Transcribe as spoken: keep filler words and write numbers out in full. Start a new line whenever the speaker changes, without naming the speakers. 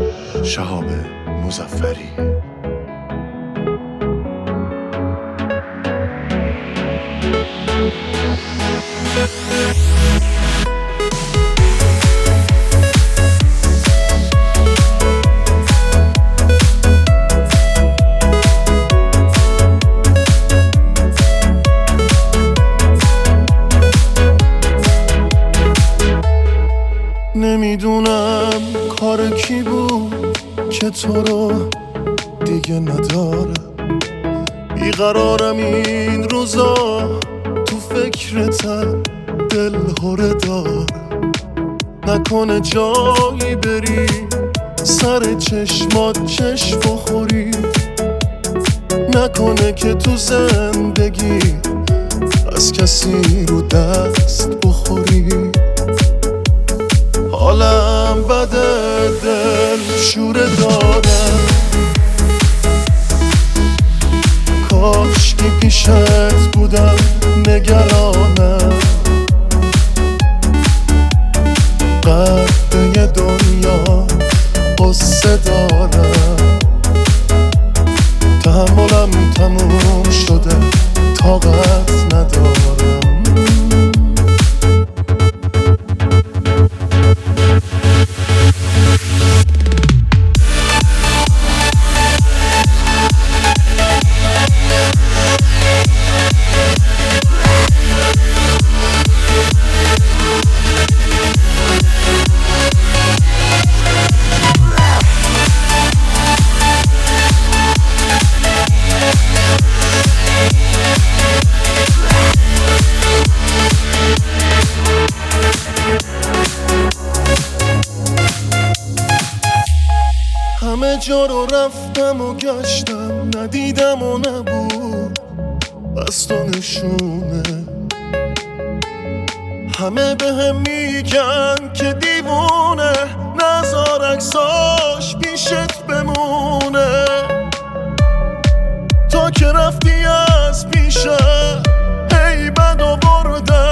شهاب مظفری. نمیدونم کار کی بود که تو رو دیگه نداره. بیقرارم این روزا، تو فکرتم دل هره داره. نکنه جایی بری سر چشمات چشم بخوری، نکنه که تو زندگی از کسی رو دست بخوری. حالم بده، دل شوره دارم، کاش که پیشت بودم نگرانم. قدر دنیا قصه دارم، تحملم تموم شده، طاقت ندارم. همه جا رو رفتم و گشتم، ندیدم و نبود بس تو نشونه. همه به هم میگن که دیوونه، نزار عکساش پیشت بمونه. تا که رفتی از پیشم هی بد و بردم،